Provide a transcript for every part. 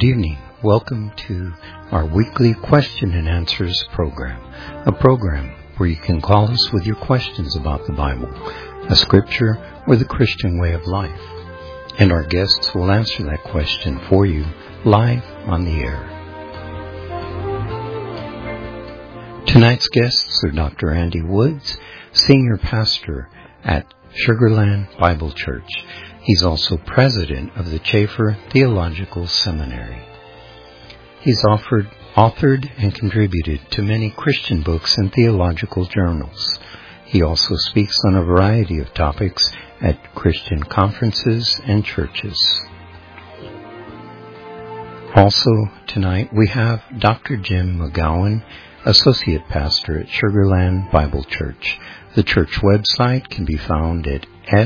Good evening. Welcome to our weekly question and answers program, a program where you can call us with your questions about the Bible, a scripture, or the Christian way of life. And our guests will answer that question for you live on the air. Tonight's guests are Dr. Andy Woods, Senior Pastor at Sugarland Bible Church. He's also president of the Chafer Theological Seminary. He's authored and contributed to many Christian books and theological journals. He also speaks on a variety of topics at Christian conferences and churches. Also tonight we have Dr. Jim McGowan, Associate Pastor at Sugarland Bible Church. The church website can be found at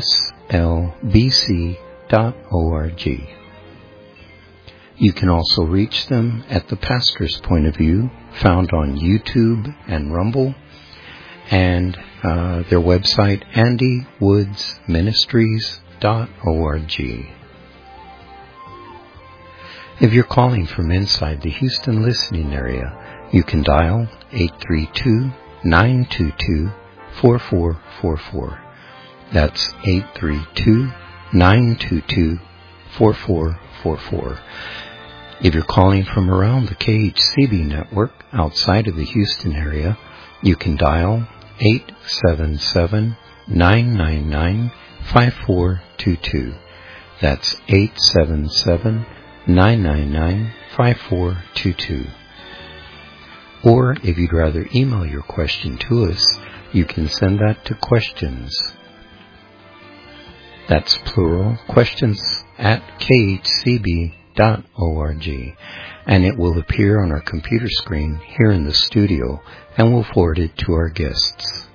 slbc.org. You can also reach them at the Pastor's Point of View, found on YouTube and Rumble, and their website, andywoodsministries.org. If you're calling from inside the Houston listening area, you can dial 832-922-4444. That's 832-922-4444. If you're calling from around the KHCB network outside of the Houston area, you can dial 877-999-5422. That's 877-999-5422. Or if you'd rather email your question to us, you can send that to questions. That's plural, questions at khcb.org, and it will appear on our computer screen here in the studio, and we'll forward it to our guests.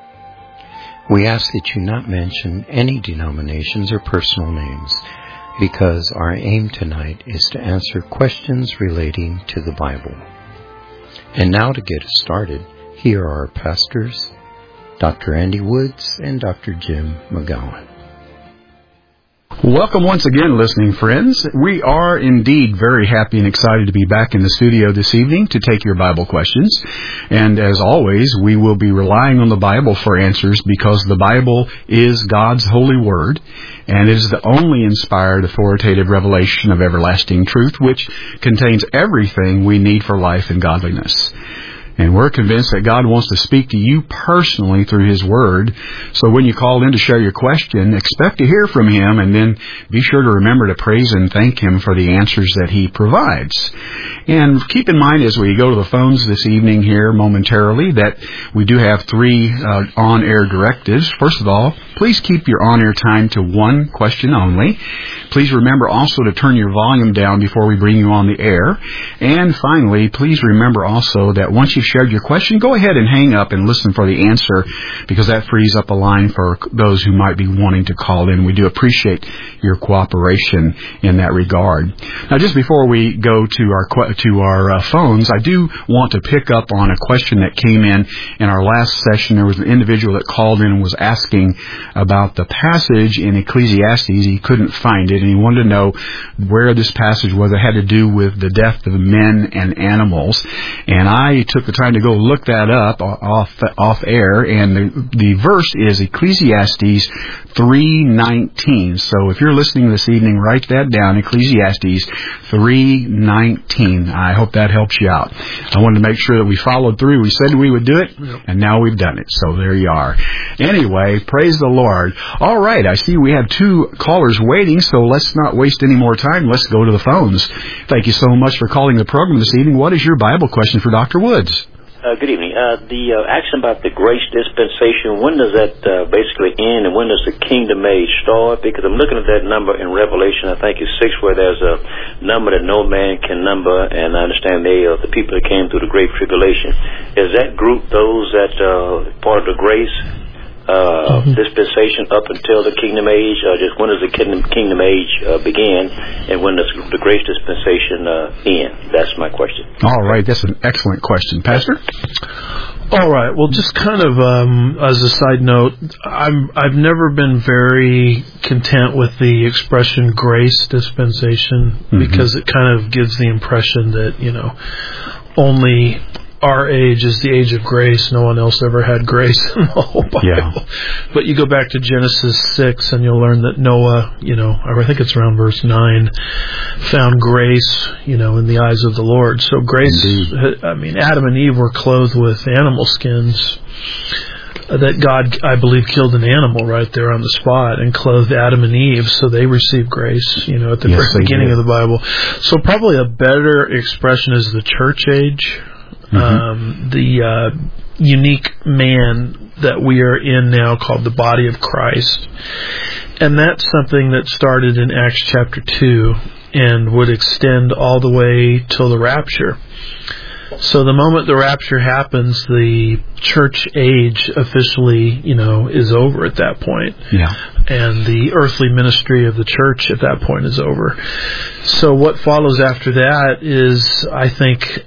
We ask that you not mention any denominations or personal names, because our aim tonight is to answer questions relating to the Bible. And now to get us started, here are our pastors, Dr. Andy Woods and Dr. Jim McGowan. Welcome once again, listening friends. We are indeed very happy and excited to be back in the studio this evening to take your Bible questions. And as always, we will be relying on the Bible for answers because the Bible is God's holy word, and it is the only inspired, authoritative revelation of everlasting truth, which contains everything we need for life and godliness. And we're convinced that God wants to speak to you personally through His Word. So when you call in to share your question, expect to hear from Him, and then be sure to remember to praise and thank Him for the answers that He provides. And keep in mind as we go to the phones this evening here momentarily that we do have three on-air directives. First of all, please keep your on-air time to one question only. Please remember also to turn your volume down before we bring you on the air. And finally, please remember also that once you've shared your question, go ahead and hang up and listen for the answer, because that frees up a line for those who might be wanting to call in. We do appreciate your cooperation in that regard. Now, just before we go to our phones, I do want to pick up on a question that came in our last session. There was an individual that called in and was asking about the passage in Ecclesiastes. He couldn't find it, and he wanted to know where this passage was. It had to do with the death of men and animals. And I took the time to go look that up off air, and the verse is Ecclesiastes 3:19. So if you're listening this evening, write that down, Ecclesiastes 3:19. I hope that helps you out. I wanted to make sure that we followed through. We said we would do it, and now we've done it. So there you are. Anyway, praise the Lord. All right, I see we have two callers waiting, so let's not waste any more time. Let's go to the phones. Thank you so much for calling the program this evening. What is your Bible question for Dr. Woods? Good evening. The action about the grace dispensation, when does that basically end, and when does the kingdom age start? Because I'm looking at that number in Revelation, I think it's 6, where there's a number that no man can number, and I understand they are the people that came through the great tribulation. Is that group those that part of the grace dispensation up until the kingdom age? Just when does the kingdom age begin, and when does the grace dispensation end? That's my question. All right, that's an excellent question. Pastor? All right. Well, just kind of as a side note, I've never been very content with the expression grace dispensation, because it kind of gives the impression that, only our age is the age of grace. No one else ever had grace in the whole Bible. Yeah. But you go back to Genesis 6 and you'll learn that Noah, I think it's around verse 9, found grace, in the eyes of the Lord. So grace, Adam and Eve were clothed with animal skins that God, I believe, killed an animal right there on the spot and clothed Adam and Eve, so they received grace, at the very beginning of the Bible. So probably a better expression is the church age. The unique man that we are in now, called the body of Christ. And that's something that started in Acts chapter 2 and would extend all the way till the rapture. So the moment the rapture happens, the church age officially, is over at that point. Yeah. And the earthly ministry of the church at that point is over. So what follows after that is, I think,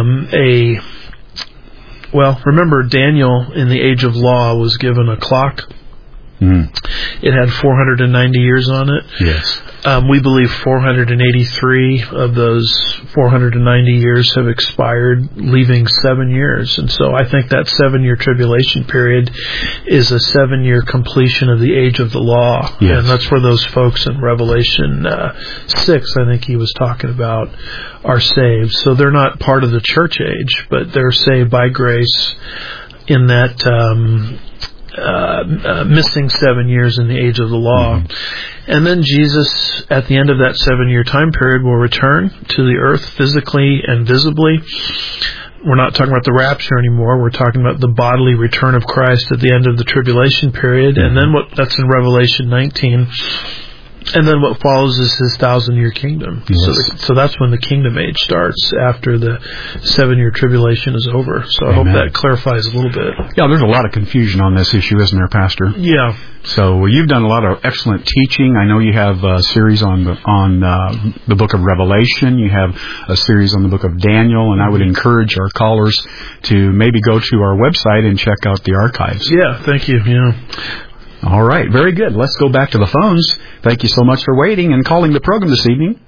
remember Daniel in the age of law was given a clock. It had 490 years on it. Yes. We believe 483 of those 490 years have expired, leaving 7 years. And so I think that 7-year tribulation period is a 7-year completion of the age of the law. Yes. And that's where those folks in Revelation 6, I think he was talking about, are saved. So they're not part of the church age, but they're saved by grace in that missing 7 years in the age of the law. And then Jesus, at the end of that 7-year time period, will return to the earth physically and visibly. We're not talking about the rapture anymore. We're talking about the bodily return of Christ at the end of the tribulation period. And then that's in Revelation 19. And then what follows is his 1,000-year kingdom. Yes. So that's when the kingdom age starts, after the 7-year tribulation is over. So I hope that clarifies a little bit. Yeah, there's a lot of confusion on this issue, isn't there, Pastor? Yeah. So you've done a lot of excellent teaching. I know you have a series on the book of Revelation. You have a series on the book of Daniel, and I would encourage our callers to maybe go to our website and check out the archives. Yeah, thank you. Yeah. All right, very good. Let's go back to the phones. Thank you so much for waiting and calling the program this evening.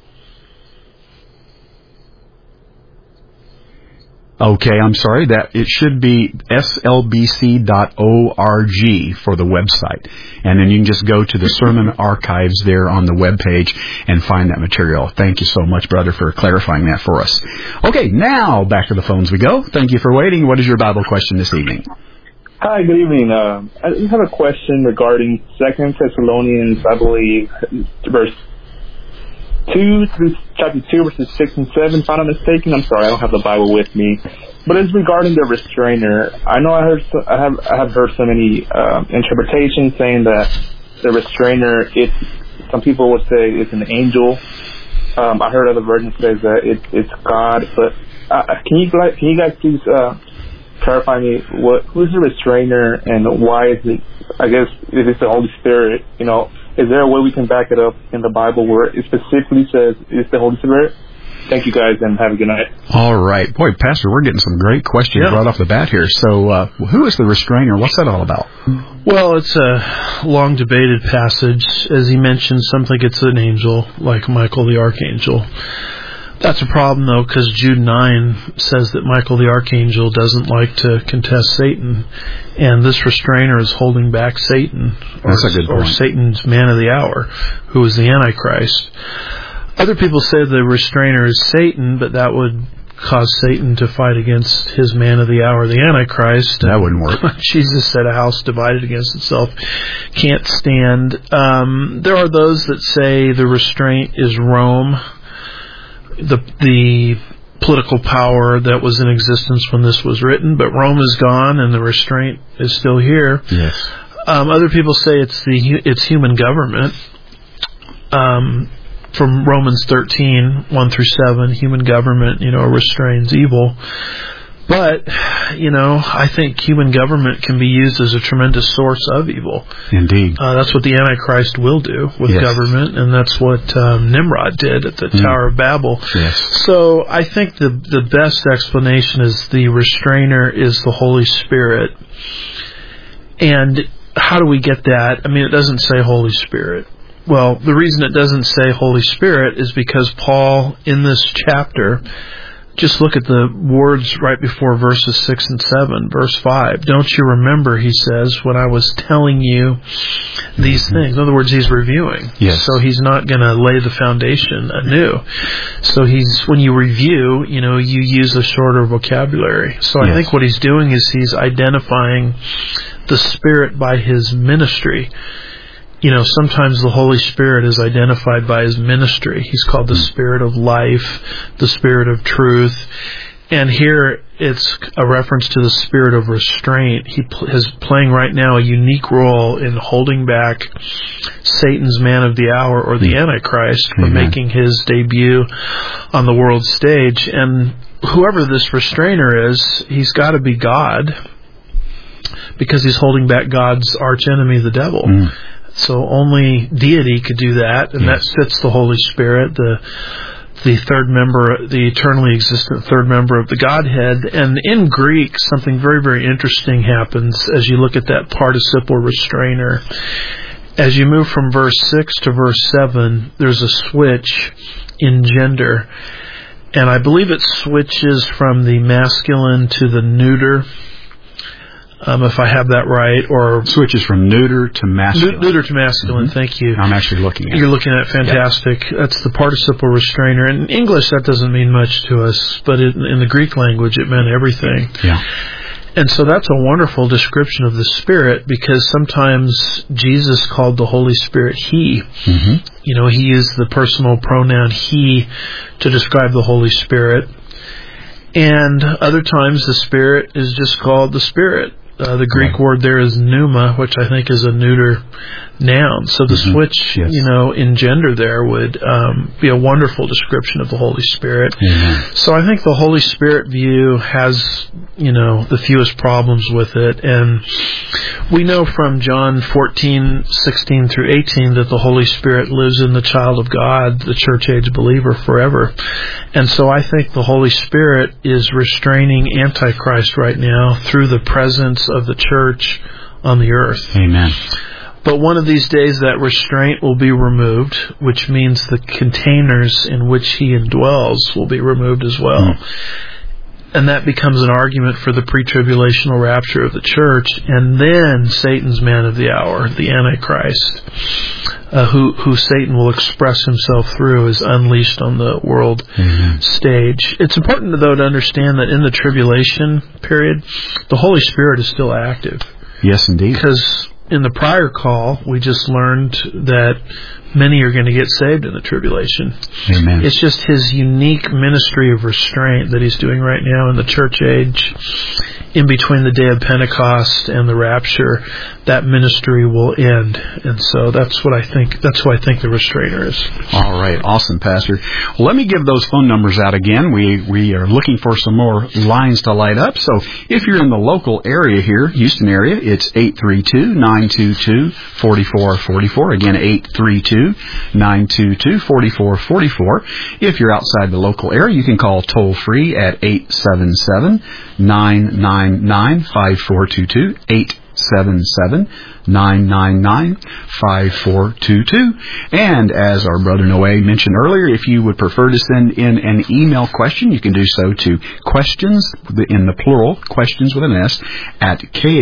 Okay, I'm sorry. That it should be slbc.org for the website. And then you can just go to the sermon archives there on the webpage and find that material. Thank you so much, brother, for clarifying that for us. Okay, now back to the phones we go. Thank you for waiting. What is your Bible question this evening? Hi, good evening. I just have a question regarding 2 Thessalonians, I believe, chapter 2, verses 6 and 7, if I'm not mistaken. I'm sorry, I don't have the Bible with me. But it's regarding the restrainer. I know I have heard so many interpretations saying that the restrainer, some people would say it's an angel. I heard other versions say that it's God. But can you guys please clarify me who's the restrainer and why is it? I guess if it's the Holy Spirit, is there a way we can back it up in the Bible where it specifically says it's the Holy Spirit? Thank you guys and have a good night. All right, boy, Pastor, we're getting some great questions right off the bat here. So, who is the restrainer? What's that all about? Well, it's a long debated passage. As he mentioned, some think it's an angel, like Michael the Archangel. That's a problem, though, because Jude 9 says that Michael the Archangel doesn't like to contest Satan, and this restrainer is holding back Satan, or Satan's man of the hour, who is the Antichrist. Other people say the restrainer is Satan, but that would cause Satan to fight against his man of the hour, the Antichrist. That wouldn't work. Jesus said a house divided against itself can't stand. There are those that say the restraint is Rome, the political power that was in existence when this was written, but Rome is gone and the restraint is still here. Yes. Other people say it's human government. From Romans 13, 1 through 7, human government, restrains evil. But, I think human government can be used as a tremendous source of evil. Indeed. That's what the Antichrist will do with government, and that's what Nimrod did at the Tower of Babel. Yes. So I think the best explanation is the restrainer is the Holy Spirit. And how do we get that? I mean, it doesn't say Holy Spirit. Well, the reason it doesn't say Holy Spirit is because Paul, in this chapter, just look at the words right before verses 6 and 7. Verse 5, don't you remember, he says, when I was telling you these things? In other words, he's reviewing. Yes. So he's not going to lay the foundation anew. So when you review, you use a shorter vocabulary. So I think what he's doing is he's identifying the Spirit by his ministry. Sometimes the Holy Spirit is identified by his ministry. He's called the Spirit of life, the Spirit of truth. And here it's a reference to the Spirit of restraint. He is playing right now a unique role in holding back Satan's man of the hour, or the Antichrist, from making his debut on the world stage. And whoever this restrainer is, he's got to be God, because he's holding back God's archenemy, the devil. So only deity could do that, and that fits the Holy Spirit, the third member, the eternally existent third member of the Godhead. And in Greek, something very, very interesting happens as you look at that participle restrainer. As you move from verse 6 to verse 7, there's a switch in gender, and I believe it switches from the masculine to the neuter. If I have that right, or switches from neuter to masculine. Neuter to masculine. Thank you. I'm actually looking at it. You're looking at it. Fantastic. That's the participle restrainer. In English, that doesn't mean much to us, but in the Greek language, it meant everything. Yeah. And so that's a wonderful description of the Spirit, because sometimes Jesus called the Holy Spirit He. He used the personal pronoun He to describe the Holy Spirit. And other times the Spirit is just called the Spirit. The Greek word there is pneuma, which I think is a neuter noun. So the switch, in gender there would be a wonderful description of the Holy Spirit. So I think the Holy Spirit view has, the fewest problems with it. And we know from John 14:16 through 18 that the Holy Spirit lives in the child of God, the church-age believer, forever. And so I think the Holy Spirit is restraining Antichrist right now through the presence of the church on the earth. Amen. But one of these days that restraint will be removed, which means the containers in which he indwells will be removed as well. And that becomes an argument for the pre-tribulational rapture of the church. And then Satan's man of the hour, the Antichrist, who Satan will express himself through, is unleashed on the world stage. It's important, though, to understand that in the tribulation period, the Holy Spirit is still active. Yes, indeed. Because in the prior call, we just learned that many are going to get saved in the tribulation. Amen. It's just his unique ministry of restraint that he's doing right now in the church age, in between the day of Pentecost and the rapture. That ministry will end. And so that's what I think. That's who I think the restrainer is. All right. Awesome, Pastor. Well, let me give those phone numbers out again. We are looking for some more lines to light up. So if you're in the local area here, Houston area, it's 832-922-4444. Again, 832-922-4444. If you're outside the local area, you can call toll free at 877-999-5422. 877-999-5422. And as our brother Noe mentioned earlier, if you would prefer to send in an email question, you can do so to questions, in the plural, questions with an S, at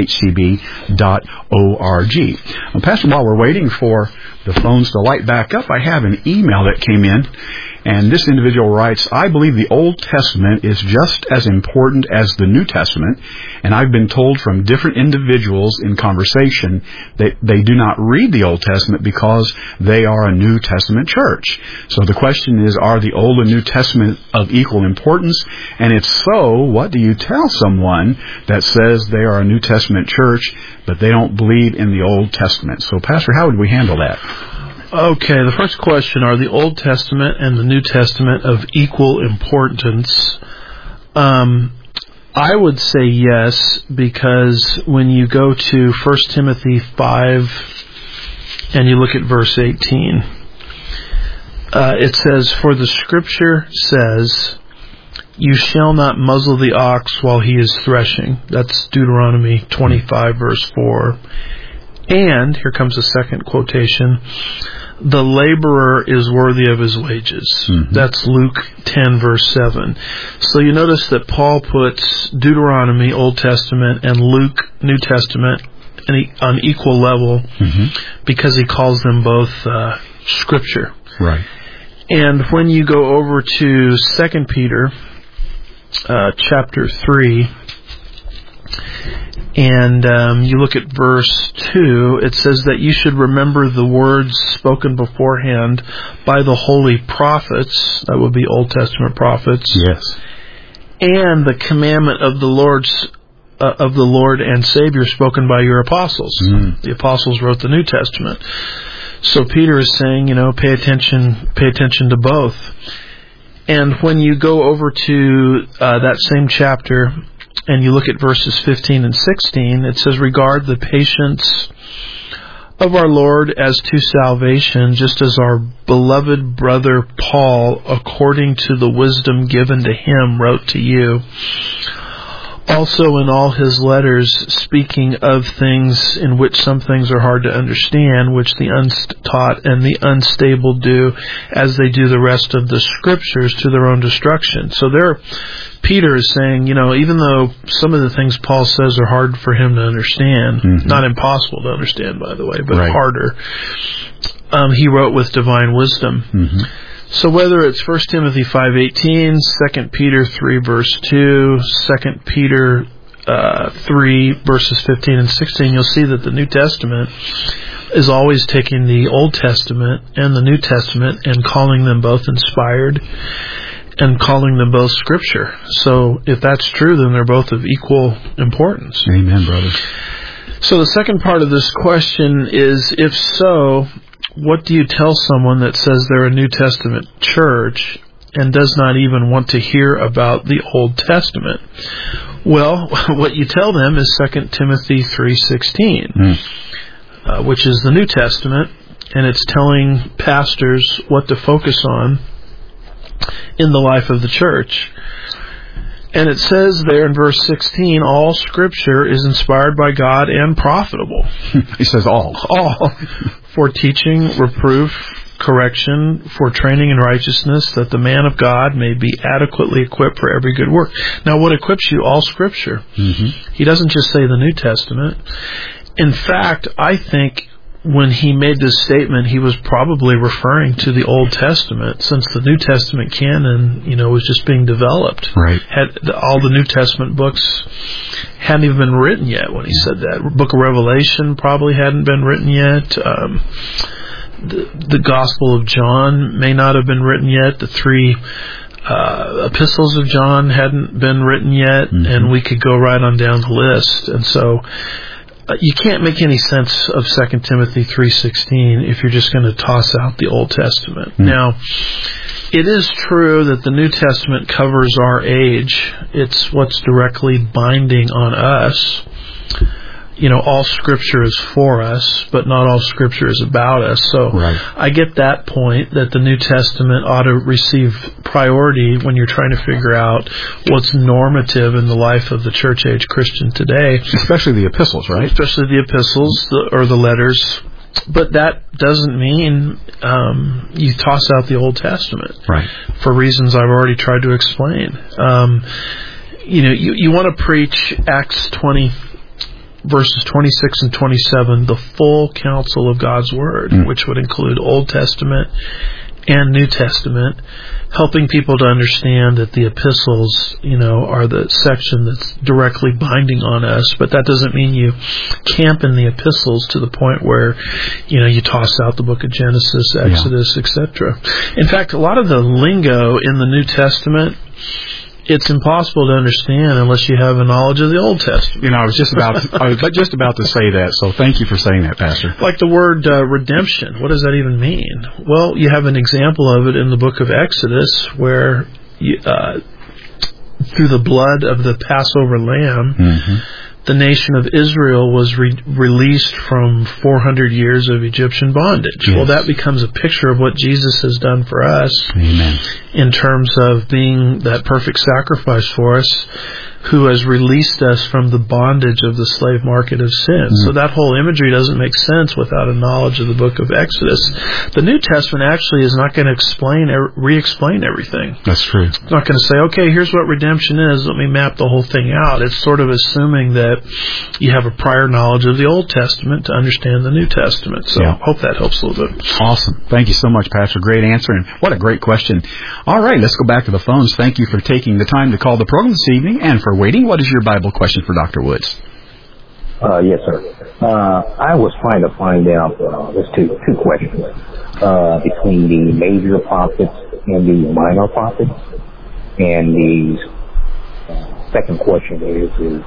khcb.org. Well, Pastor, while we're waiting for the phones to light back up, I have an email that came in. And this individual writes, I believe the Old Testament is just as important as the New Testament, and I've been told from different individuals in conversation that they do not read the Old Testament because they are a New Testament church. So the question is, are the Old and New Testament of equal importance? And if so, what do you tell someone that says they are a New Testament church, but they don't believe in the Old Testament? So, Pastor, how would we handle that? Okay, the first question, are the Old Testament and the New Testament of equal importance? I would say yes, because when you go to 1 Timothy 5 and you look at verse 18, it says, "For the Scripture says, you shall not muzzle the ox while he is threshing." That's Deuteronomy 25, verse 4. And, here comes the second quotation, "the laborer is worthy of his wages." Mm-hmm. That's Luke 10, verse 7. So you notice that Paul puts Deuteronomy, Old Testament, and Luke, New Testament, on equal level, mm-hmm. because he calls them both Scripture. Right. And when you go over to 2 Peter chapter 3, and you look at verse 2, it says that you should remember the words spoken beforehand by the holy prophets, that would be Old Testament prophets, yes, and the commandment of the Lord and Savior spoken by your apostles. Mm. The apostles wrote the New Testament. So Peter is saying, pay attention to both. And when you go over to that same chapter and you look at verses 15 and 16, it says, "Regard the patience of our Lord as to salvation, just as our beloved brother Paul, according to the wisdom given to him, wrote to you. Also in all his letters, speaking of things in which some things are hard to understand, which the untaught and the unstable do, as they do the rest of the Scriptures, to their own destruction." So there, Peter is saying, even though some of the things Paul says are hard for him to understand, mm-hmm. not impossible to understand, by the way, but right. harder, he wrote with divine wisdom. Mm-hmm. So whether it's 1 Timothy 5:18, 2 Peter 3 verse 2, 2 Peter 3 verses 15 and 16, you'll see that the New Testament is always taking the Old Testament and the New Testament and calling them both inspired and calling them both Scripture. So if that's true, then they're both of equal importance. Amen, brother. So the second part of this question is, if so, what do you tell someone that says they're a New Testament church and does not even want to hear about the Old Testament? Well, what you tell them is 2 Timothy 3:16, which is the New Testament, and it's telling pastors what to focus on in the life of the church. And it says there in verse 16, all Scripture is inspired by God and profitable. He says all. All. For teaching, reproof, correction, for training in righteousness, that the man of God may be adequately equipped for every good work. Now, what equips you? All Scripture. Mm-hmm. He doesn't just say the New Testament. In fact, I think when he made this statement, he was probably referring to the Old Testament, since the New Testament canon, was just being developed. Right. All the New Testament books hadn't even been written yet when he said that. Book of Revelation probably hadn't been written yet. The Gospel of John may not have been written yet. The 3 epistles of John hadn't been written yet, mm-hmm. and we could go right on down the list. And so you can't make any sense of 2 Timothy 3:16 if you're just going to toss out the Old Testament. Mm-hmm. Now, it is true that the New Testament covers our age. It's what's directly binding on us. All Scripture is for us, but not all Scripture is about us. So right. I get that point, that the New Testament ought to receive priority when you're trying to figure out what's normative in the life of the church age Christian today. Especially the epistles, right? Especially the epistles or the letters. But that doesn't mean you toss out the Old Testament, right? For reasons I've already tried to explain. You want to preach Acts 20, verses 26 and 27, the full counsel of God's Word, which would include Old Testament and New Testament, helping people to understand that the epistles, are the section that's directly binding on us. But that doesn't mean you camp in the epistles to the point where, you toss out the book of Genesis, Exodus, etc. In fact, a lot of the lingo in the New Testament, it's impossible to understand unless you have a knowledge of the Old Testament. I was just about to say that, so thank you for saying that, Pastor. Like the word redemption, what does that even mean? Well, you have an example of it in the book of Exodus, where through the blood of the Passover lamb, the nation of Israel was released from 400 years of Egyptian bondage. Yes. Well, that becomes a picture of what Jesus has done for us. Amen. In terms of being that perfect sacrifice for us, who has released us from the bondage of the slave market of sin. So that whole imagery doesn't make sense without a knowledge of the book of Exodus. The New Testament actually is not going to re-explain everything. That's true. It's not going to say, okay, here's what redemption is, let me map the whole thing out. It's sort of assuming that you have a prior knowledge of the Old Testament to understand the New Testament. So I hope that helps a little bit. Awesome. Thank you so much, Pastor. Great answer, and what a great question. All right, let's go back to the phones. Thank you for taking the time to call the program this evening and for waiting. What is your Bible question for Dr. Woods? Yes, sir. I was trying to find out, there's two questions, between the major prophets and the minor prophets. And the second question is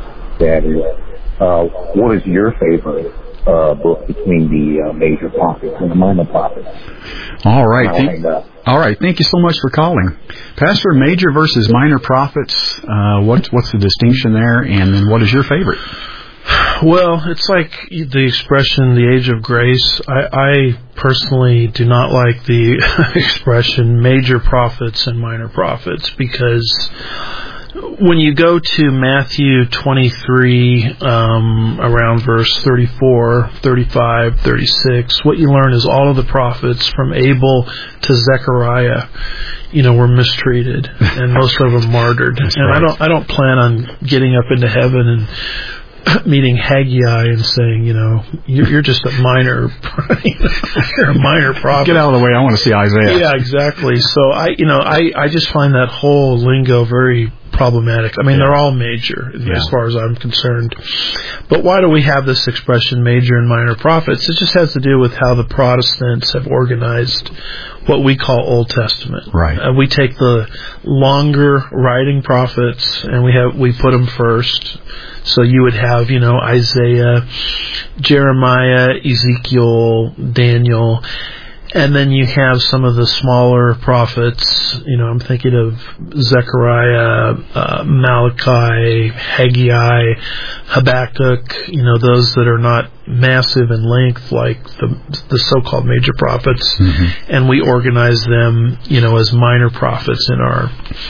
what is your favorite book between the major prophets and the minor prophets? All right. All right. Thank you so much for calling. Pastor, major versus minor prophets, what's the distinction there? And then what is your favorite? Well, it's like the expression, the age of grace. I personally do not like the expression major prophets and minor prophets, because when you go to Matthew 23, around verse 34, 35, 36, what you learn is all of the prophets from Abel to Zechariah, were mistreated, and most of them martyred. And right. I don't plan on getting up into heaven and meeting Haggai and saying, you're just a minor, you're a minor prophet. Get out of the way. I want to see Isaiah. Yeah, exactly. So I just find that whole lingo very problematic. I mean, they're all major as far as I'm concerned. But why do we have this expression, major and minor prophets? It just has to do with how the Protestants have organized what we call Old Testament. Right. We take the longer writing prophets and we put them first. So you would have, Isaiah, Jeremiah, Ezekiel, Daniel, and then you have some of the smaller prophets. I'm thinking of Zechariah, Malachi, Haggai, Habakkuk, those that are not massive in length like the so-called major prophets. And we organize them, as minor prophets in our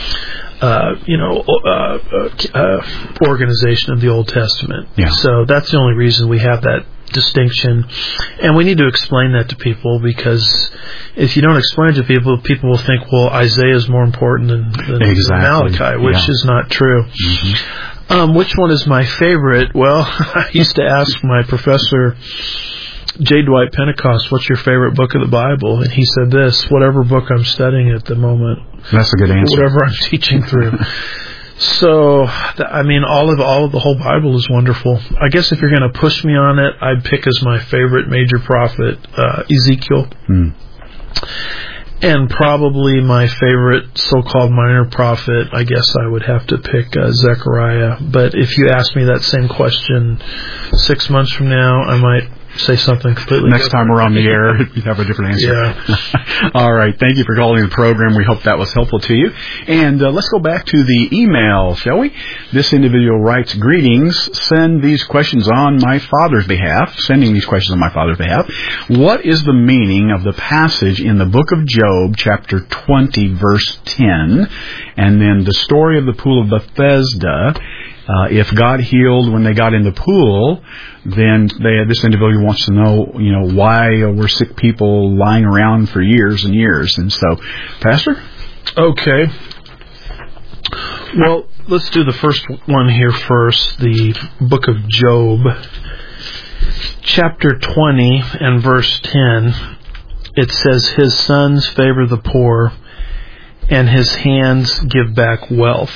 organization of the Old Testament. Yeah. So that's the only reason we have that distinction, and we need to explain that to people, because if you don't explain it to people, people will think, well, Isaiah is more important than Malachi, which is not true. Which one is my favorite? Well, I used to ask my professor, J. Dwight Pentecost, what's your favorite book of the Bible? And he said this: whatever book I'm studying at the moment. That's a good answer. Whatever I'm teaching through. So, all of the whole Bible is wonderful. I guess if you're going to push me on it, I'd pick as my favorite major prophet Ezekiel. And probably my favorite so-called minor prophet, I guess I would have to pick Zechariah. But if you ask me that same question 6 months from now, I might say something completely Next time we're on the air, you have a different answer. Yeah. All right. Thank you for calling the program. We hope that was helpful to you. And let's go back to the email, shall we? This individual writes, greetings. Send these questions on my father's behalf. Sending these questions on my father's behalf. What is the meaning of the passage in the book of Job, chapter 20, verse 10, and then the story of the pool of Bethesda? If God healed when they got in the pool, then this individual wants to know, why were sick people lying around for years and years. And so, Pastor? Okay. Well, let's do the first one here first, the book of Job. Chapter 20 and verse 10, it says, his sons favor the poor, and his hands give back wealth.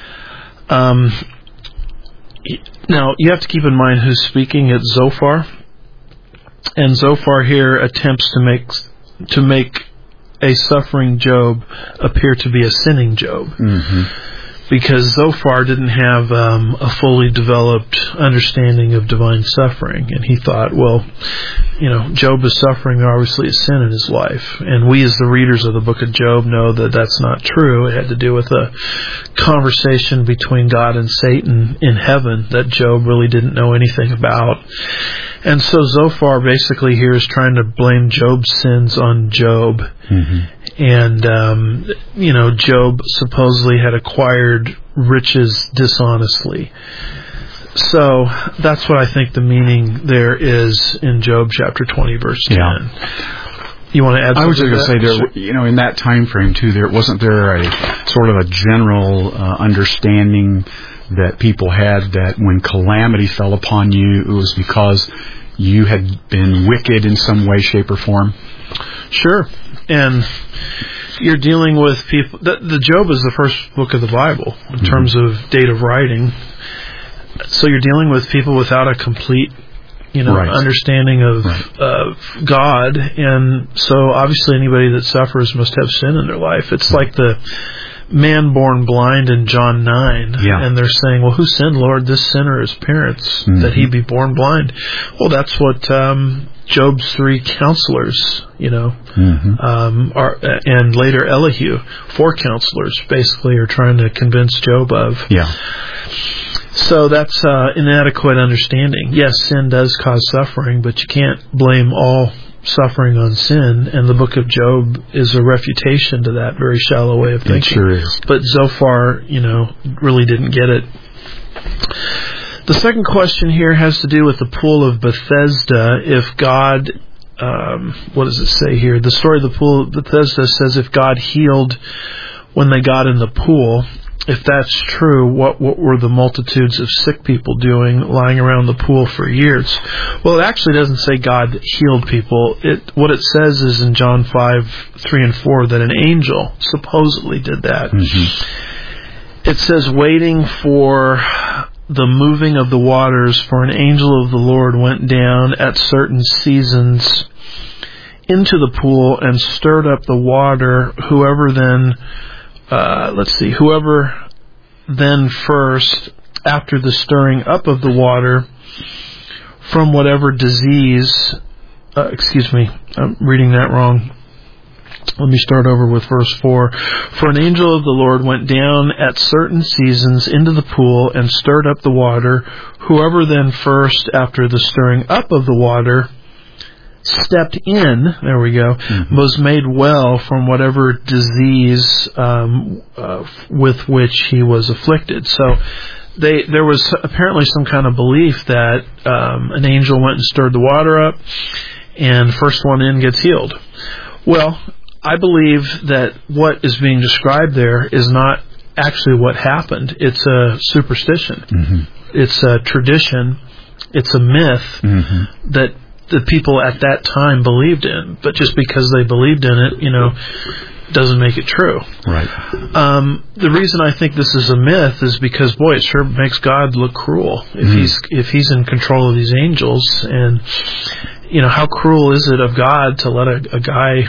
Now, you have to keep in mind who's speaking. It's Zophar. And Zophar here attempts to make a suffering Job appear to be a sinning Job. because Zophar didn't have a fully developed understanding of divine suffering, and he thought, well, Job is suffering obviously a sin in his life, and we as the readers of the book of Job know that that's not true. It had to do with a conversation between God and Satan in heaven that Job really didn't know anything about. And so Zophar basically here is trying to blame Job's sins on Job. And, Job supposedly had acquired riches dishonestly. So that's what I think the meaning there is in Job chapter 20, verse 10. You want to add something? I was just going to say, there, in that time frame too, wasn't there a sort of a general understanding that people had that when calamity fell upon you, it was because you had been wicked in some way, shape, or form? Sure. And you're dealing with people. The Job is the first book of the Bible in terms of date of writing. So you're dealing with people without a complete, understanding of God, and so obviously anybody that suffers must have sin in their life. It's like the man born blind in John 9, and they're saying, well, who sinned, Lord, this sinner or his parents, that he be born blind? Well, that's what Job's three counselors, are, and later Elihu, 4 counselors, basically are trying to convince Job of. So that's inadequate understanding. Yes, sin does cause suffering, but you can't blame all suffering on sin, and the book of Job is a refutation to that very shallow way of thinking. It sure is. But Zophar, really didn't get it. The second question here has to do with the pool of Bethesda. If God, what does it say here? The story of the pool of Bethesda says if God healed when they got in the pool. If that's true, what were the multitudes of sick people doing lying around the pool for years? Well, it actually doesn't say God healed people. What it says is in John 5:3-4 that an angel supposedly did that. It says, waiting for the moving of the waters, for an angel of the Lord went down at certain seasons into the pool and stirred up the water. Whoever then first, after the stirring up of the water, from whatever disease, I'm reading that wrong. Let me start over with verse 4. For an angel of the Lord went down at certain seasons into the pool and stirred up the water. Whoever then first, after the stirring up of the water, stepped in, was made well from whatever disease with which he was afflicted. So there was apparently some kind of belief that an angel went and stirred the water up, and first one in gets healed. Well, I believe that what is being described there is not actually what happened. It's a superstition. It's a tradition. It's a myth that the people at that time believed in, but just because they believed in it, doesn't make it true. Right. The reason I think this is a myth is because, boy, it sure makes God look cruel if he's in control of these angels, and how cruel is it of God to let a guy,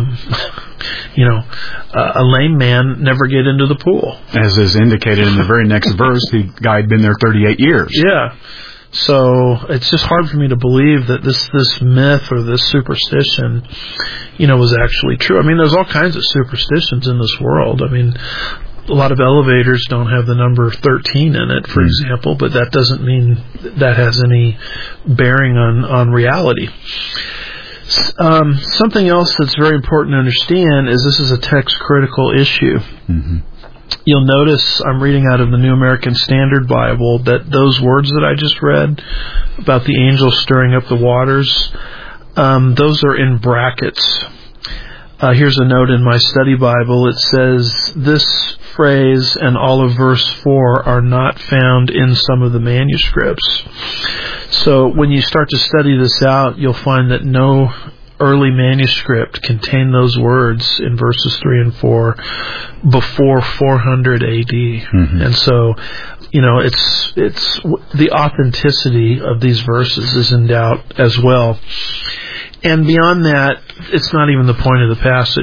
a lame man never get into the pool? As is indicated in the very next verse, the guy had been there 38 years. Yeah. So it's just hard for me to believe that this myth or this superstition, was actually true. I mean, there's all kinds of superstitions in this world. I mean, a lot of elevators don't have the number 13 in it, for example, but that doesn't mean that has any bearing on reality. Something else that's very important to understand is this is a text-critical issue. You'll notice I'm reading out of the New American Standard Bible that those words that I just read about the angel stirring up the waters, those are in brackets. Here's a note in my study Bible. It says, this phrase and all of verse 4 are not found in some of the manuscripts. So when you start to study this out, you'll find that no early manuscript contained those words in verses 3 and 4 before 400 AD. And so, it's the authenticity of these verses is in doubt as well. And beyond that, it's not even the point of the passage.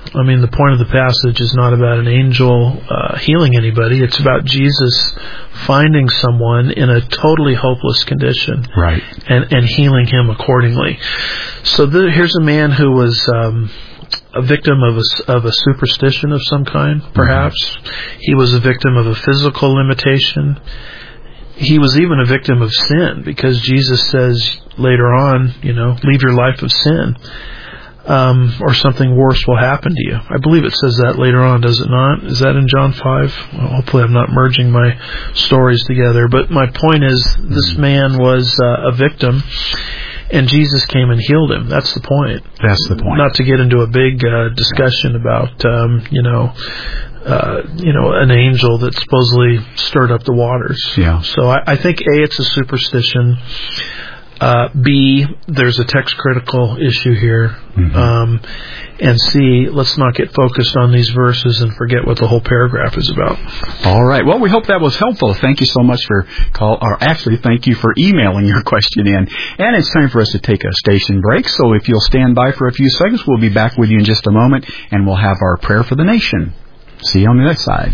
I mean, the point of the passage is not about an angel healing anybody. It's about Jesus finding someone in a totally hopeless condition, right, and healing him accordingly. So here's a man who was a victim of a superstition of some kind, perhaps. Mm-hmm. He was a victim of a physical limitation. He was even a victim of sin, because Jesus says later on, leave your life of sin, or something worse will happen to you. I believe it says that later on, does it not? Is that in John 5? Well, hopefully I'm not merging my stories together. But my point is, this man was a victim, and Jesus came and healed him. That's the point. That's the point. Not to get into a big discussion about, an angel that supposedly stirred up the waters. Yeah. So I think A, it's a superstition. B, there's a text critical issue here. Mm-hmm. And C, let's not get focused on these verses and forget what the whole paragraph is about. All right. Well, we hope that was helpful. Thank you so much for thank you for emailing your question in. And it's time for us to take a station break. So if you'll stand by for a few seconds, we'll be back with you in just a moment, and we'll have our prayer for the nation. See you on the other side.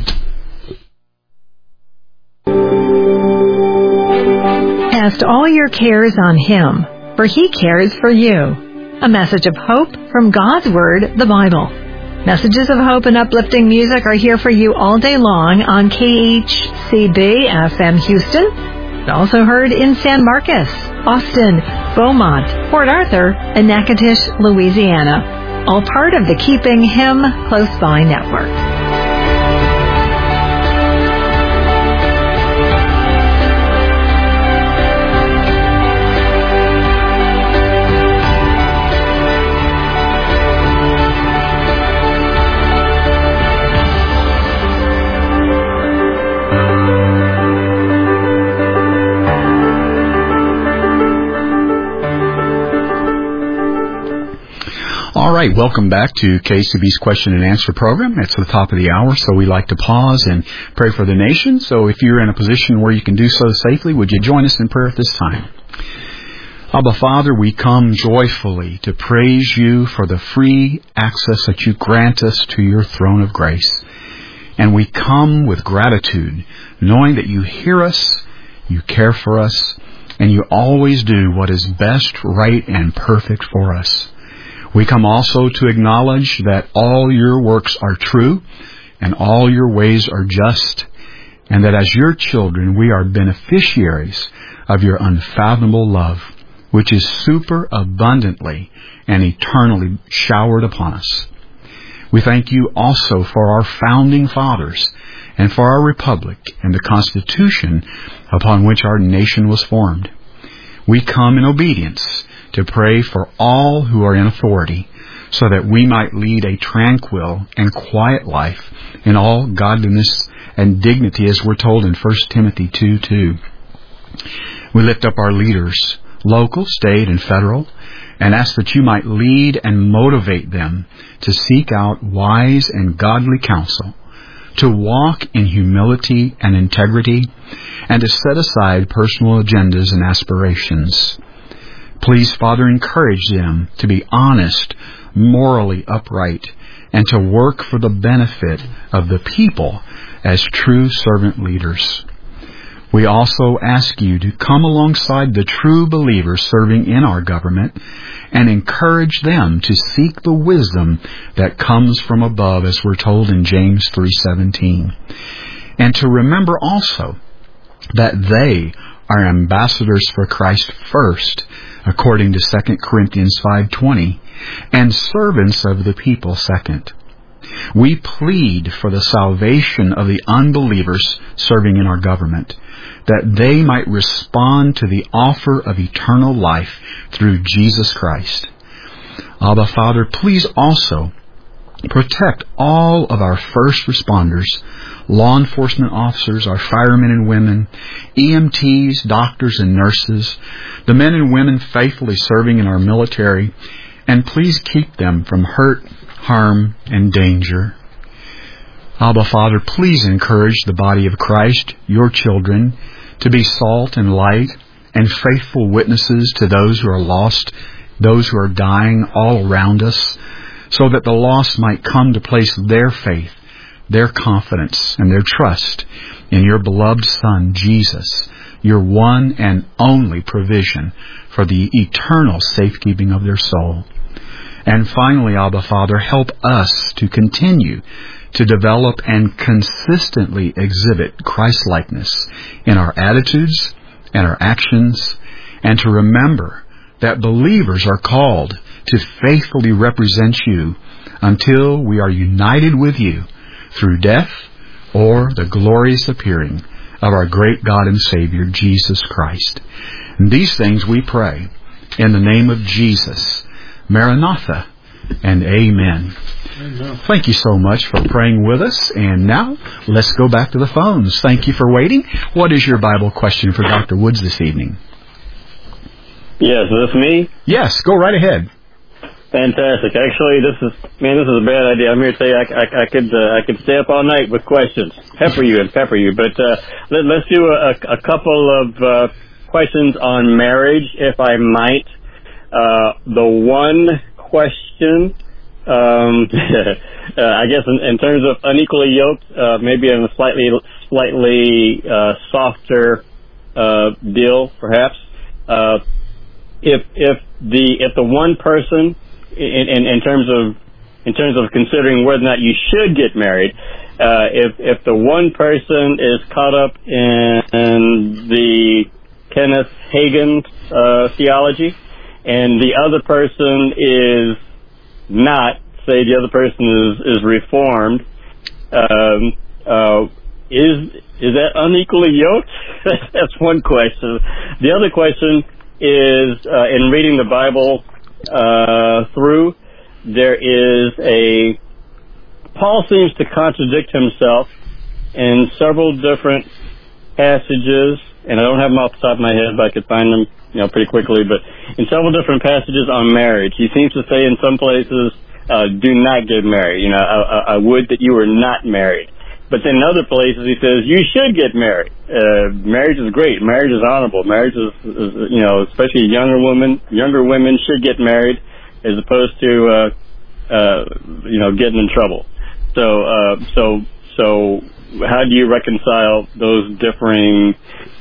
Cast all your cares on Him, for He cares for you. A message of hope from God's Word, the Bible. Messages of hope and uplifting music are here for you all day long on KHCB FM Houston. Also heard in San Marcos, Austin, Beaumont, Port Arthur, and Natchitoches, Louisiana. All part of the Keeping Him Close By network. All right, welcome back to KCB's Question and Answer program. It's the top of the hour, so we like to pause and pray for the nation. So if you're in a position where you can do so safely, would you join us in prayer at this time? Abba, Father, we come joyfully to praise you for the free access that you grant us to your throne of grace. And we come with gratitude, knowing that you hear us, you care for us, and you always do what is best, right, and perfect for us. We come also to acknowledge that all your works are true and all your ways are just, and that as your children we are beneficiaries of your unfathomable love, which is super abundantly and eternally showered upon us. We thank you also for our founding fathers and for our republic and the Constitution upon which our nation was formed. We come in obedience to pray for all who are in authority, so that we might lead a tranquil and quiet life in all godliness and dignity, as we're told in 1 Timothy 2:2. We lift up our leaders, local, state, and federal, and ask that you might lead and motivate them to seek out wise and godly counsel, to walk in humility and integrity, and to set aside personal agendas and aspirations. Please, Father, encourage them to be honest, morally upright, and to work for the benefit of the people as true servant leaders. We also ask you to come alongside the true believers serving in our government and encourage them to seek the wisdom that comes from above, as we're told in James 3:17. And to remember also that they are ambassadors for Christ first, according to 2 Corinthians 5:20, and servants of the people second. We plead for the salvation of the unbelievers serving in our government, that they might respond to the offer of eternal life through Jesus Christ. Abba, Father, please also protect all of our first responders, law enforcement officers, our firemen and women, EMTs, doctors and nurses, the men and women faithfully serving in our military, and please keep them from hurt, harm, and danger. Abba, Father, please encourage the body of Christ, your children, to be salt and light and faithful witnesses to those who are lost, those who are dying all around us, so that the lost might come to place their faith, their confidence, and their trust in your beloved Son, Jesus, your one and only provision for the eternal safekeeping of their soul. And finally, Abba Father, help us to continue to develop and consistently exhibit Christ-likeness in our attitudes and our actions, and to remember that believers are called to faithfully represent you until we are united with you through death or the glorious appearing of our great God and Savior, Jesus Christ. And these things we pray in the name of Jesus. Maranatha and Amen. Amen. Thank you so much for praying with us. And now, let's go back to the phones. Thank you for waiting. What is your Bible question for Dr. Woods this evening? Yes, is this me? Yes, go right ahead. Fantastic. Actually, this is a bad idea. I'm here to say I could stay up all night with questions, pepper you. But let's do a couple of questions on marriage, if I might. The one question, I guess, in terms of unequally yoked, maybe in a slightly softer deal, perhaps. If the one person, in terms of considering whether or not you should get married, if the one person is caught up in the Kenneth Hagin theology, and the other person is not, say the other person is reformed, is that unequally yoked? That's one question. The other question is, in reading the Bible through, Paul seems to contradict himself in several different passages, and I don't have them off the top of my head, but I could find them, pretty quickly, but in several different passages on marriage. He seems to say in some places, do not get married. I would that you were not married. But then in other places he says, you should get married. Marriage is great. Marriage is honorable. Marriage is especially younger women should get married as opposed to, getting in trouble. So how do you reconcile those differing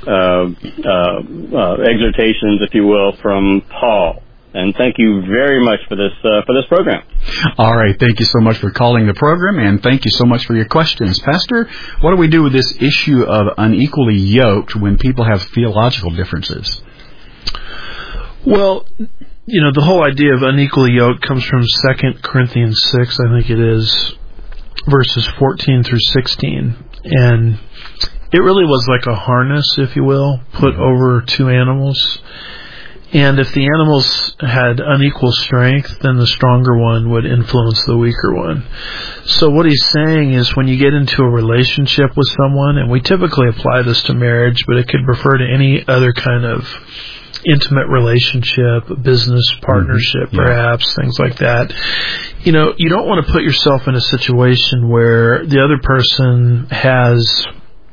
exhortations, if you will, from Paul? And thank you very much for this program. All right, thank you so much for calling the program, and thank you so much for your questions. Pastor, what do we do with this issue of unequally yoked when people have theological differences? Well, the whole idea of unequally yoked comes from 2 Corinthians 6, I think it is, verses 14 through 16. And it really was like a harness, if you will, put over two animals. And if the animals had unequal strength, then the stronger one would influence the weaker one. So what he's saying is when you get into a relationship with someone, and we typically apply this to marriage, but it could refer to any other kind of intimate relationship, business partnership, perhaps, things like that. You don't want to put yourself in a situation where the other person has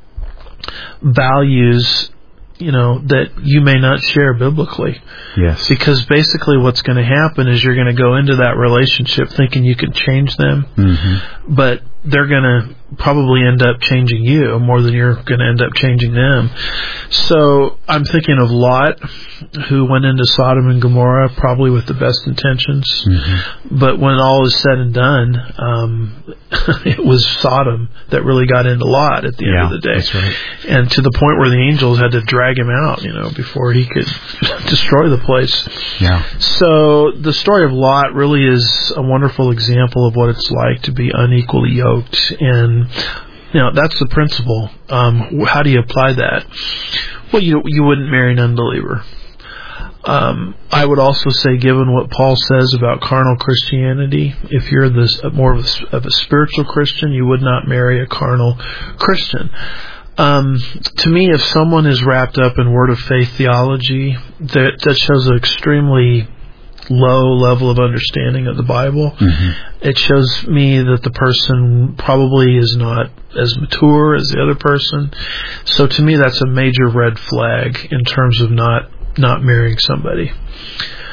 values that you may not share biblically. Yes. Because basically what's going to happen is you're going to go into that relationship thinking you can change them, but they're going to probably end up changing you more than you're going to end up changing them. So I'm thinking of Lot, who went into Sodom and Gomorrah probably with the best intentions, but when all is said and done, it was Sodom that really got into Lot at the end of the day. That's right. And to the point where the angels had to drag him out, before he could destroy the place. Yeah. So the story of Lot really is a wonderful example of what it's like to be unequally yoked. And, that's the principle. How do you apply that? Well, you wouldn't marry an unbeliever. I would also say, given what Paul says about carnal Christianity, if you're more of a spiritual Christian, you would not marry a carnal Christian. To me, if someone is wrapped up in Word of Faith theology, that shows an extremely low level of understanding of the Bible. It shows me that the person probably is not as mature as the other person. So to me, that's a major red flag in terms of not marrying somebody.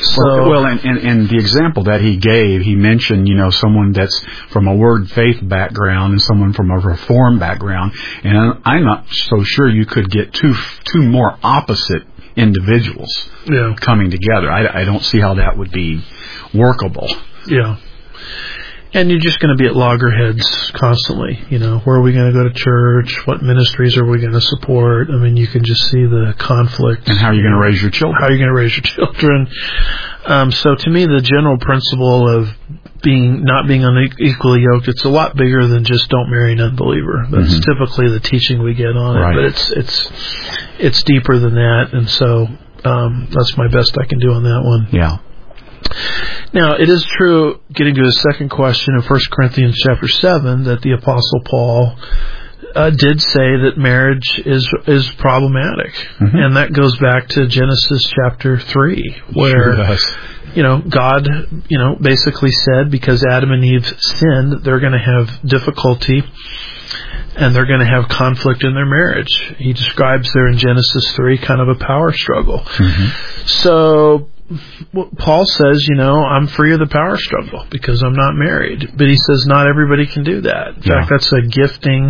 And the example that he gave, he mentioned, someone that's from a word faith background and someone from a reform background, and I'm not so sure you could get two more opposite individuals coming together. I don't see how that would be workable. Yeah. And you're just going to be at loggerheads constantly. Where are we going to go to church? What ministries are we going to support? I mean, you can just see the conflict. And how are you going to raise your children? How are you going to raise your children? So to me, the general principle of not being unequally yoked, it's a lot bigger than just don't marry an unbeliever. That's typically the teaching we get on it. But it's deeper than that. And so that's my best I can do on that one. Yeah. Now, it is true, getting to his second question in 1 Corinthians chapter 7, that the Apostle Paul did say that marriage is problematic. Mm-hmm. And that goes back to Genesis chapter 3, where God, basically said because Adam and Eve sinned, they're going to have difficulty and they're going to have conflict in their marriage. He describes there in Genesis 3 kind of a power struggle. Mm-hmm. So Paul says, I'm free of the power struggle because I'm not married. But he says not everybody can do that. In fact, that's a gifting,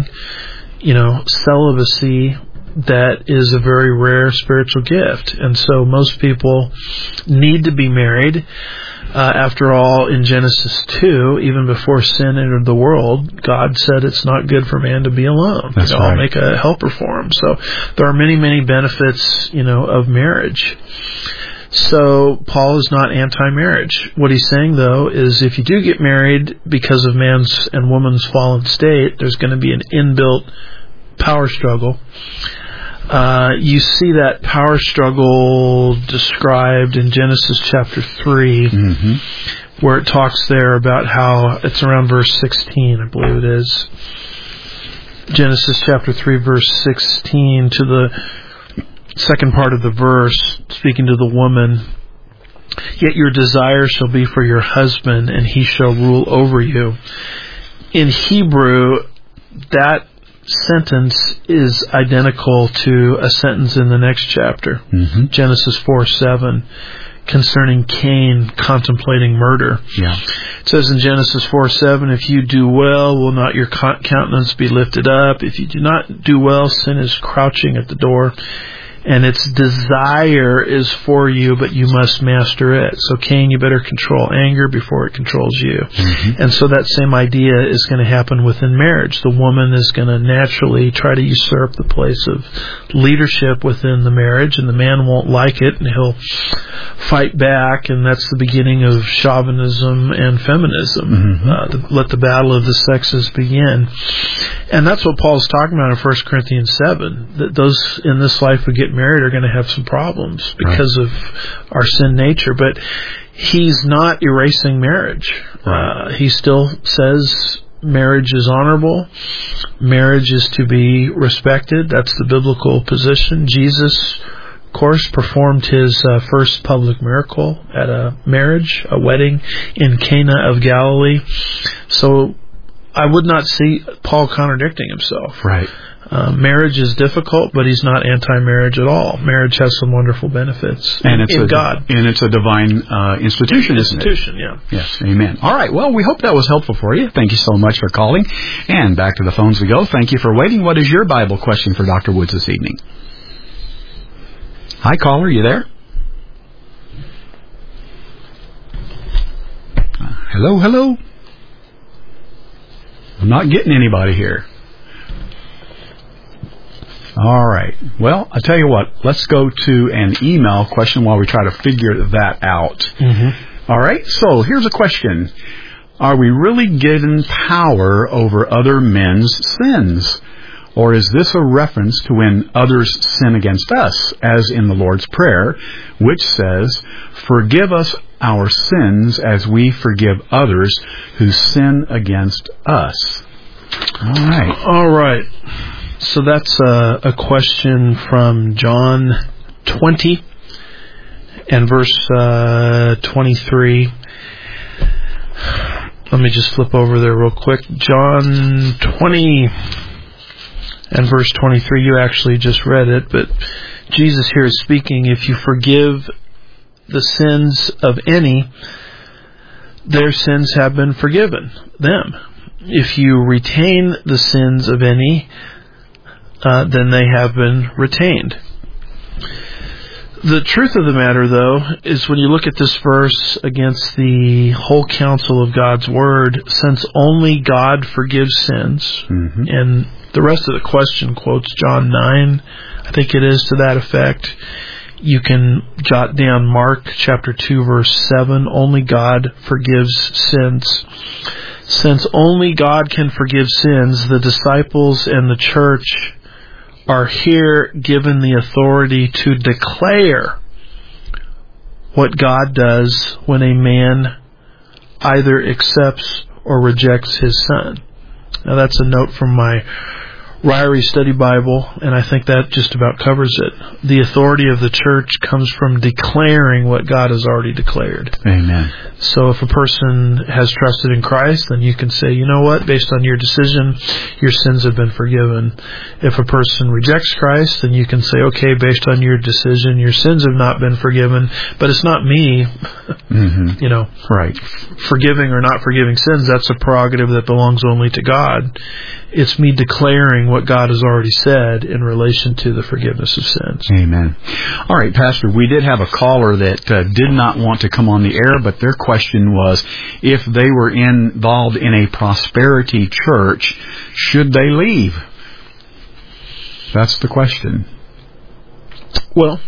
celibacy that is a very rare spiritual gift. And so most people need to be married. After all, in Genesis 2, even before sin entered the world, God said it's not good for man to be alone. That's right. I'll make a helper for him. So there are many, many benefits, of marriage. So Paul is not anti-marriage. What he's saying, though, is if you do get married because of man's and woman's fallen state, there's going to be an inbuilt power struggle. You see that power struggle described in Genesis chapter 3, where it talks there about how, it's around verse 16, I believe it is. Genesis chapter 3, verse 16, to the second part of the verse, speaking to the woman, yet your desire shall be for your husband, and he shall rule over you. In Hebrew, that sentence is identical to a sentence in the next chapter, Genesis 4:7, concerning Cain contemplating murder. Yeah. It says in Genesis 4:7, if you do well, will not your countenance be lifted up? If you do not do well, sin is crouching at the door, and its desire is for you, but you must master it. So Cain, you better control anger before it controls you. And so that same idea is going to happen within marriage. The woman is going to naturally try to usurp the place of leadership within the marriage, and the man won't like it, and he'll fight back, and that's the beginning of chauvinism and feminism. Let the battle of the sexes begin. And that's what Paul's talking about in 1 Corinthians 7, that those in this life who get married are going to have some problems because of our sin nature. But he's not erasing marriage. He still says marriage is honorable. Marriage is to be respected. That's the biblical position. Jesus, of course, performed his first public miracle at a marriage, a wedding in Cana of Galilee. So I would not see Paul contradicting himself. Right. Marriage is difficult, but he's not anti-marriage at all. Marriage has some wonderful benefits in God. And it's a divine institution, isn't it? Institution, yeah. Yes, amen. All right, well, we hope that was helpful for you. Thank you so much for calling. And back to the phones we go. Thank you for waiting. What is your Bible question for Dr. Woods this evening? Hi, caller, you there? Hello, hello? I'm not getting anybody here. All right. Well, I tell you what. Let's go to an email question while we try to figure that out. All right. So here's a question. Are we really given power over other men's sins? Or is this a reference to when others sin against us, as in the Lord's Prayer, which says, forgive us our sins as we forgive others who sin against us? All right. So that's a question from John 20 and verse 23. Let me just flip over there real quick. John 20 and verse 23. You actually just read it, but Jesus here is speaking. If you forgive the sins of any, their sins have been forgiven them. If you retain the sins of any, then they have been retained. The truth of the matter, though, is when you look at this verse against the whole counsel of God's Word, since only God forgives sins, and the rest of the question quotes John 9, I think it is to that effect. You can jot down Mark chapter 2, verse 7, only God forgives sins. Since only God can forgive sins, the disciples and the church are here given the authority to declare what God does when a man either accepts or rejects his Son. Now that's a note from my Ryrie Study Bible, and I think that just about covers it. The authority of the church comes from declaring what God has already declared. Amen. So if a person has trusted in Christ, then you can say, you know what, based on your decision, your sins have been forgiven. If a person rejects Christ, then you can say, okay, based on your decision, your sins have not been forgiven, but it's not me, right. Forgiving or not forgiving sins. That's a prerogative that belongs only to God. It's me declaring what God has already said in relation to the forgiveness of sins. Amen. All right, Pastor, we did have a caller that did not want to come on the air, but their question was, if they were involved in a prosperity church, should they leave? That's the question. Well,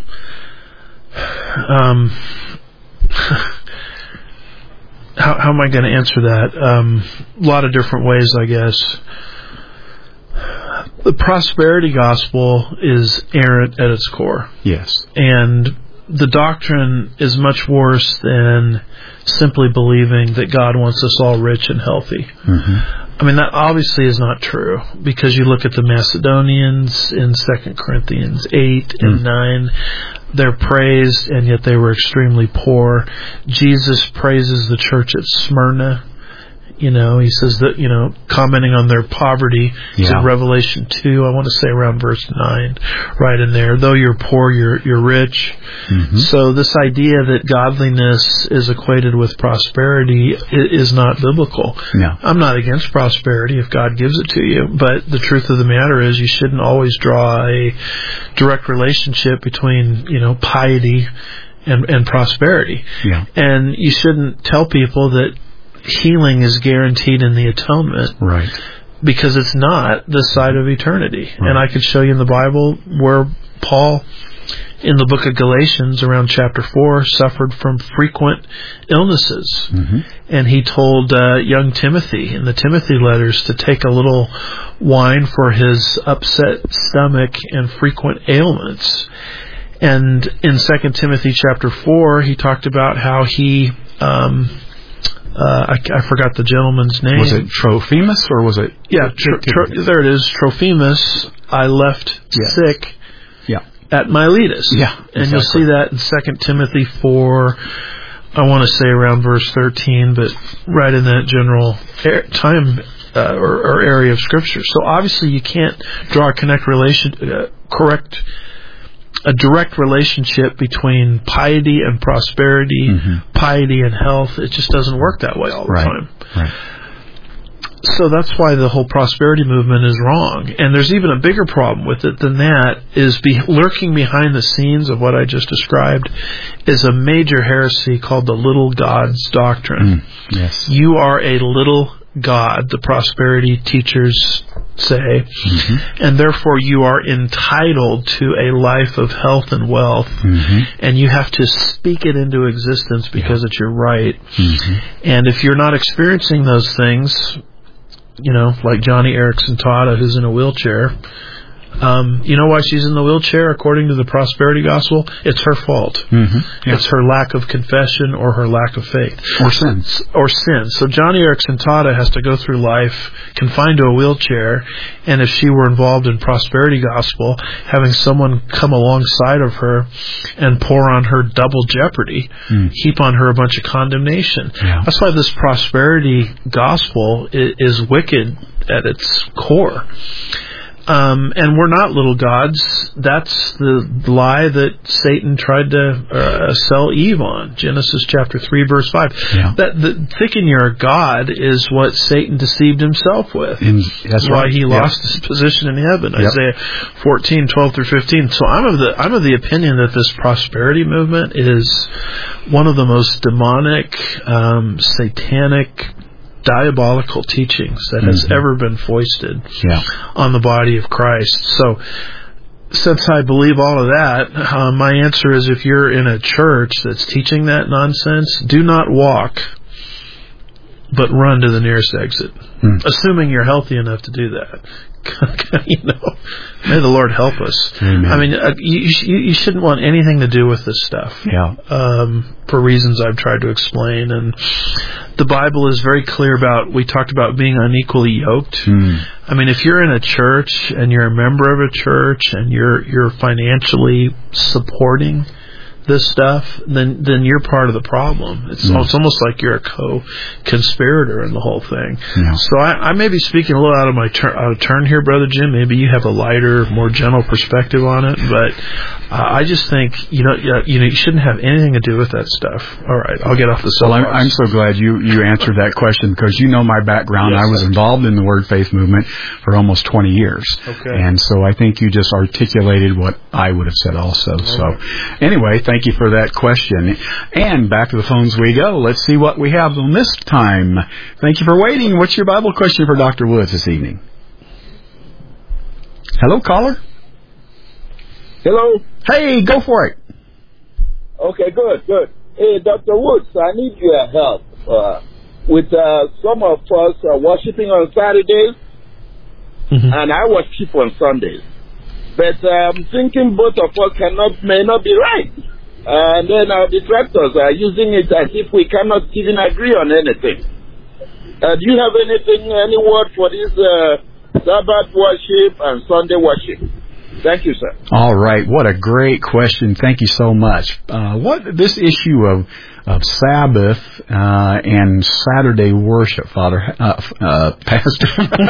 how am I going to answer that? A lot of different ways, I guess. The prosperity gospel is errant at its core. Yes. And the doctrine is much worse than simply believing that God wants us all rich and healthy. I mean, that obviously is not true, because you look at the Macedonians in 2 Corinthians 8 and 9, they're praised, and yet they were extremely poor. Jesus praises the church at Smyrna. You know, he says that, commenting on their poverty, it's in Revelation 2, I want to say around verse 9, right in there. Though you're poor, you're rich. So this idea that godliness is equated with prosperity is not biblical. No. I'm not against prosperity if God gives it to you, but the truth of the matter is you shouldn't always draw a direct relationship between, piety and prosperity. Yeah. And you shouldn't tell people that healing is guaranteed in the atonement, right? Because it's not this side of eternity. Right. And I could show you in the Bible where Paul, in the book of Galatians, around chapter 4, suffered from frequent illnesses. And he told young Timothy in the Timothy letters to take a little wine for his upset stomach and frequent ailments. And in 2 Timothy chapter 4, he talked about how he I forgot the gentleman's name. Was it Trophimus, or was it? Yeah, there it is. Trophimus, I left sick at Miletus. Yeah, and you'll see that in 2 Timothy 4, I want to say around verse 13, but right in that general time or area of Scripture. So obviously you can't draw a direct relationship between piety and prosperity, piety and health. It just doesn't work that way all the time. Right. So that's why the whole prosperity movement is wrong. And there's even a bigger problem with it than that, is lurking behind the scenes of what I just described is a major heresy called the little gods doctrine. Yes. You are a little God, the prosperity teachers say, and therefore you are entitled to a life of health and wealth, and you have to speak it into existence because it's your right. And if you're not experiencing those things, like Johnny Erickson Tada, who's in a wheelchair, you know why she's in the wheelchair according to the prosperity gospel? It's her fault. It's her lack of confession or her lack of faith. Or sin. So Johnny Erickson Tada has to go through life confined to a wheelchair, and if she were involved in prosperity gospel, having someone come alongside of her and pour on her double jeopardy, heap on her a bunch of condemnation. That's why this prosperity gospel is wicked at its core. And we're not little gods. That's the lie that Satan tried to sell Eve on. Genesis chapter 3, verse 5. Yeah. That thinking you're a god is what Satan deceived himself with. That's why right. he lost his position in heaven. Yep. Isaiah 14, 12 through 15. So I'm of the opinion that this prosperity movement is one of the most demonic, satanic, diabolical teachings that has ever been foisted on the body of Christ. So since I believe all of that, my answer is, if you're in a church that's teaching that nonsense, do not walk, but run to the nearest exit, assuming you're healthy enough to do that. May the Lord help us. Amen. I mean, you shouldn't want anything to do with this stuff. For reasons I've tried to explain. And the Bible is very clear about, we talked about being unequally yoked. I mean, if you're in a church and you're a member of a church and you're financially supporting this stuff, then you're part of the problem. It's almost like you're a co-conspirator in the whole thing. So I may be speaking a little out of turn here, Brother Jim. Maybe you have a lighter, more gentle perspective on it, but I just think you shouldn't have anything to do with that stuff. All right, I'll get off the soapbox. Well, I'm so glad you answered that question, because you know my background. Yes. I was involved in the Word Faith movement for almost 20 years. Okay. And so I think you just articulated what I would have said also. So anyway, thank you for that question. And back to the phones we go. Let's see what we have on this time. Thank you for waiting. What's your Bible question for Dr. Woods this evening? Hello, caller. Hello. Hey, go for it. Okay, good. Hey, Dr. Woods, I need your help with some of us worshiping on Saturdays, and I worship on Sundays. But I'm thinking both of us may not be right. And then our detractors are using it as if we cannot even agree on anything. Do you have any word for this Sabbath worship and Sunday worship? Thank you, sir. All right. What a great question. Thank you so much. This issue of Sabbath and Saturday worship, Father, Pastor.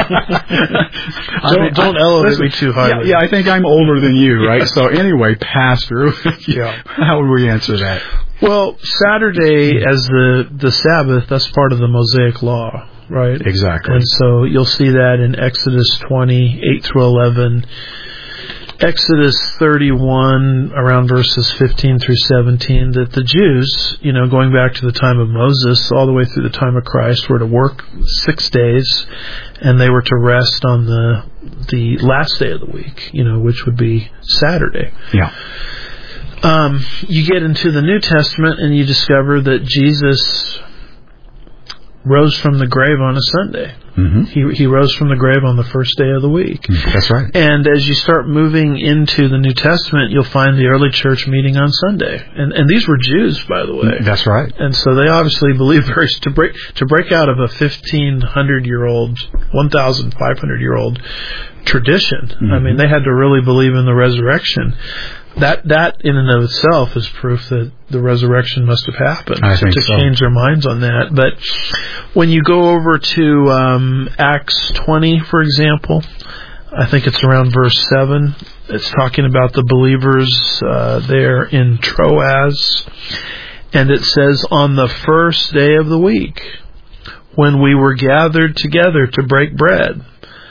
Don't elevate me too high. Yeah, I think I'm older than you, right? So anyway, Pastor, how would we answer that? Well, Saturday as the Sabbath, that's part of the Mosaic Law, right? Exactly. And so you'll see that in Exodus 20, 8 through 11. Exodus 31, around verses 15 through 17, that the Jews, going back to the time of Moses, all the way through the time of Christ, were to work 6 days, and they were to rest on the last day of the week, which would be Saturday. Yeah. You get into the New Testament, and you discover that Jesus rose from the grave on a Sunday. He rose from the grave on the first day of the week. That's right. And as you start moving into the New Testament, you'll find the early church meeting on Sunday. And these were Jews, by the way. That's right. And so they obviously believe to break out of a 1,500-year-old, 1,500-year-old tradition. I mean, they had to really believe in the resurrection. That in and of itself is proof that the resurrection must have happened to change their minds on that. But when you go over to Acts 20, for example, I think it's around verse 7. It's talking about the believers there in Troas. And it says, on the first day of the week, when we were gathered together to break bread,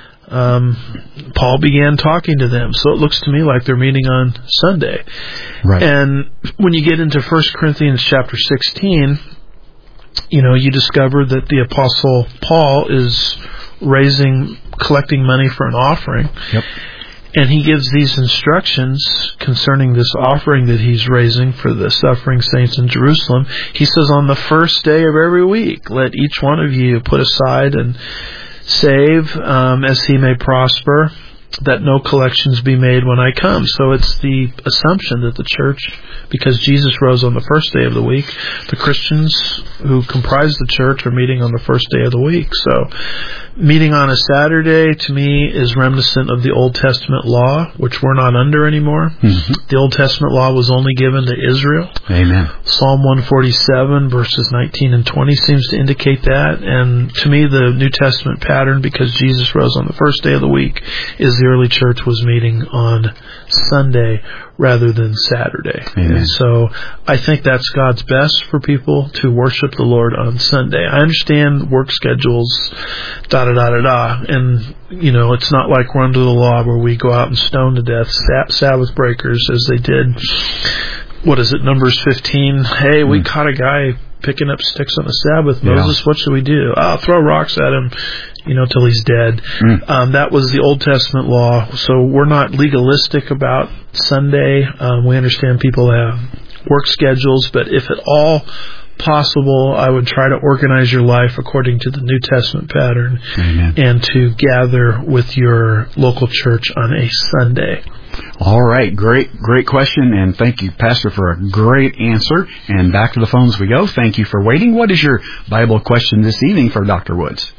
Paul began talking to them. So it looks to me like they're meeting on Sunday. Right. And when you get into 1 Corinthians chapter 16, you discover that the Apostle Paul is collecting money for an offering. Yep. And he gives these instructions concerning this offering that he's raising for the suffering saints in Jerusalem. He says, on the first day of every week, let each one of you put aside and save as he may prosper, that no collections be made when I come. So it's the assumption that the church, because Jesus rose on the first day of the week, the Christians who comprise the church are meeting on the first day of the week. So Meeting on a Saturday, to me, is reminiscent of the Old Testament law, which we're not under anymore. Mm-hmm. The Old Testament law was only given to Israel. Amen. Psalm 147, verses 19 and 20 seems to indicate that. And to me, the New Testament pattern, because Jesus rose on the first day of the week, is the early church was meeting on Sunday rather than Saturday. Amen. And so I think that's God's best for people to worship the Lord on Sunday. I understand work schedules, and, you know, it's not like we're under the law where we go out and stone to death Sabbath breakers as they did. What is it, Numbers 15? Hey, we caught a guy picking up sticks on the Sabbath. Moses, what should we do? Throw rocks at him, you know, till he's dead. That was the Old Testament law. So we're not legalistic about Sunday. We understand people have work schedules, but if at all possible, I would try to organize your life according to the New Testament pattern. Amen. And to gather with your local church on a Sunday. All right, great question, and thank you, Pastor, for a great answer. And back to the phones we go. Thank you for waiting. What is your Bible question this evening for Dr. Woods?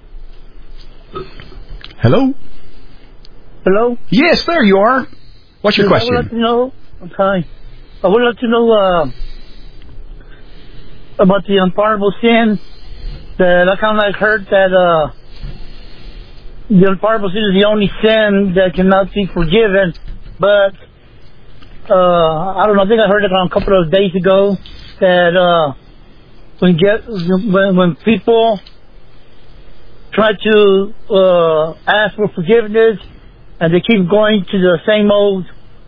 Hello? Hello? Yes, there you are. What's your question? I would like to know, I would like to know about the unpardonable sin. That I kind of like heard that the unpardonable sin is the only sin that cannot be forgiven. But I don't know. I think I heard it a couple of days ago that when people try to ask for forgiveness and they keep going to the same old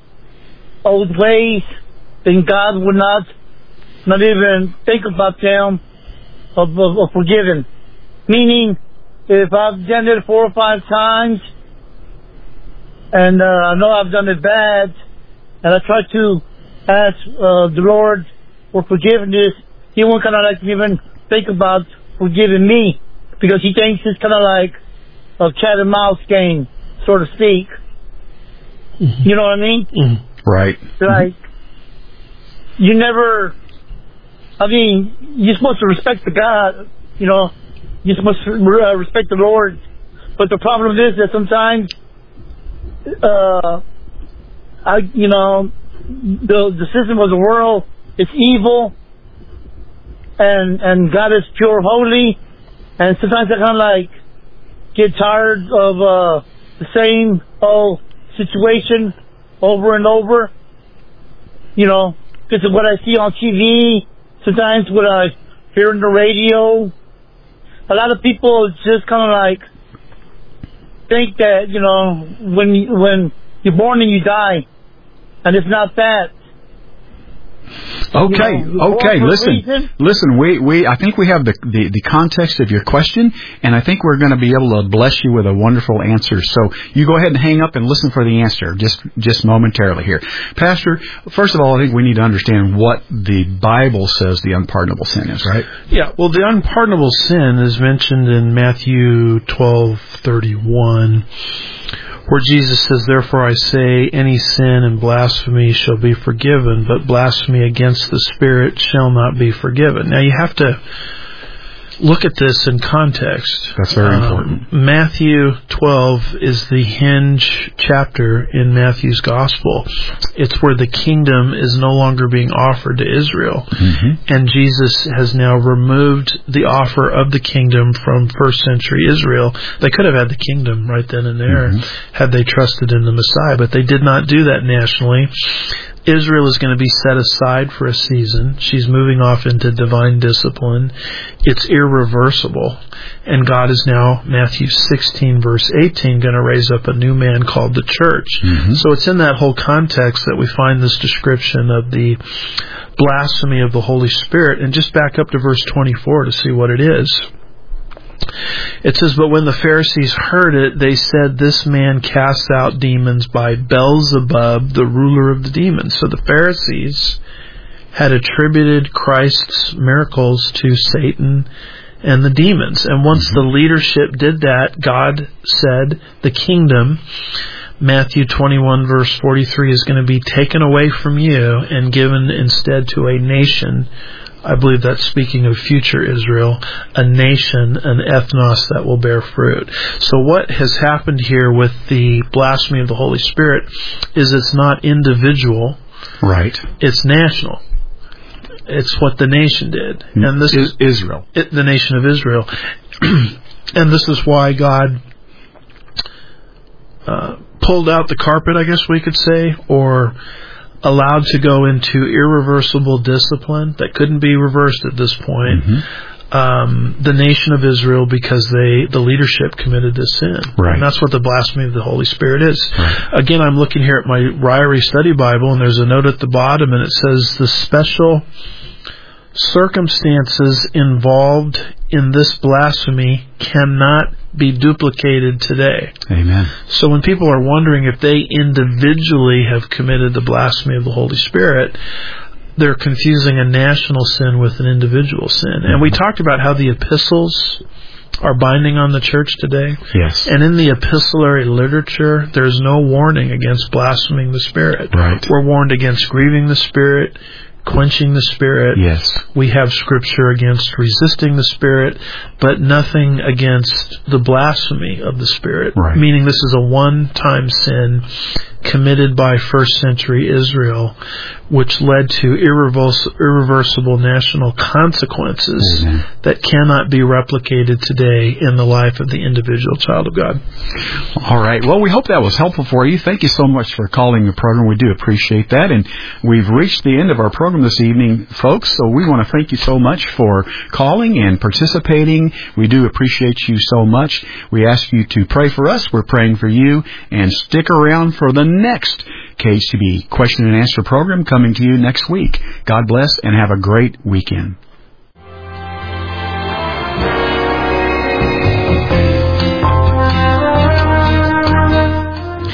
ways, then God would not even think about them of forgiving. Meaning, if I've done it 4 or 5 times, and I know I've done it bad, and I try to ask the Lord for forgiveness, He won't kind of like even think about forgiving me, because He thinks it's kind of like a cat and mouse game, so to speak. Mm-hmm. You know what I mean? Mm-hmm. Right. Like, you never... I mean, you're supposed to respect the God, you know. You're supposed to respect the Lord. But the problem is that sometimes, the system of the world is evil, and God is pure, holy, and sometimes I kind of like get tired of the same old situation over and over, you know, because of what I see on TV. Sometimes what I hear on the radio, a lot of people just kind of like think that, you know, when you're born and you die, and it's not that. Okay. Listen. We I think we have the context of your question, and I think we're going to be able to bless you with a wonderful answer. So you go ahead and hang up and listen for the answer just momentarily here, Pastor. First of all, I think we need to understand what the Bible says the unpardonable sin is, right? Yeah. Well, the unpardonable sin is mentioned in Matthew 12:31. Where Jesus says, "Therefore I say, any sin and blasphemy shall be forgiven, but blasphemy against the Spirit shall not be forgiven." Now you have to look at this in context. That's very important. Matthew 12 is the hinge chapter in Matthew's Gospel. It's where the kingdom is no longer being offered to Israel. Mm-hmm. And Jesus has now removed the offer of the kingdom from first century Israel. They could have had the kingdom right then and there had they trusted in the Messiah, but they did not do that nationally. Israel is going to be set aside for a season. She's moving off into divine discipline. It's irreversible. And God is now, Matthew 16, verse 18, going to raise up a new man called the church. Mm-hmm. So it's in that whole context that we find this description of the blasphemy of the Holy Spirit. And just back up to verse 24 to see what it is. It says, "But when the Pharisees heard it, they said, 'This man casts out demons by Beelzebub, the ruler of the demons.'" So the Pharisees had attributed Christ's miracles to Satan and the demons. And once the leadership did that, God said the kingdom, Matthew 21 verse 43, is going to be taken away from you and given instead to a nation I believe that's speaking of future Israel, a nation, an ethnos that will bear fruit. So what has happened here with the blasphemy of the Holy Spirit is it's not individual. Right. It's national. It's what the nation did. And this is Israel. The nation of Israel. And this is why God pulled out the carpet, I guess we could say, or allowed to go into irreversible discipline that couldn't be reversed at this point. The nation of Israel, because the leadership committed this sin. Right. And that's what the blasphemy of the Holy Spirit is. Right. Again, I'm looking here at my Ryrie Study Bible, and there's a note at the bottom, and it says the special circumstances involved in this blasphemy cannot be duplicated today. Amen. So when people are wondering if they individually have committed the blasphemy of the Holy Spirit, they're confusing a national sin with an individual sin. And we talked about how the epistles are binding on the church today. Yes. And in the epistolary literature, there's no warning against blaspheming the Spirit. Right. We're warned against grieving the Spirit, quenching the Spirit. Yes. We have scripture against resisting the Spirit, but nothing against the blasphemy of the Spirit. Right. Meaning this is a one-time sin committed by first century Israel, which led to irreversible national consequences that cannot be replicated today in the life of the individual child of God. All right. Well, we hope that was helpful for you. Thank you so much for calling the program. We do appreciate that. And we've reached the end of our program this evening, folks. So we want to thank you so much for calling and participating. We do appreciate you so much. We ask you to pray for us. We're praying for you. And stick around for the next KHTB Question and Answer program coming to you next week. God bless and have a great weekend.